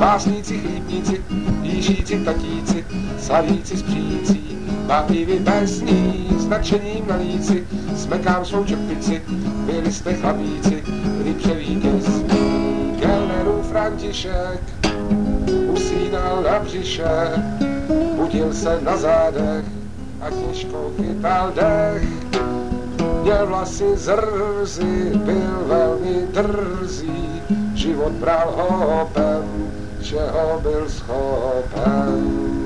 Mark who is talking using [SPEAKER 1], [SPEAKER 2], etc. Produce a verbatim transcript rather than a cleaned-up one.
[SPEAKER 1] básníci, chlípníci, jížíci, tatíci, slavíci s přící, bátivy básní, s nadšením na líci, smekám svou čepici, byli jste chlapíci, kdy převítěz Kellnerův František usínal na břiše, budil se na zádech a těžko chytal dech. Měl vlasy zrzy, byl velmi drzý, život bral hopem, čeho byl schopen.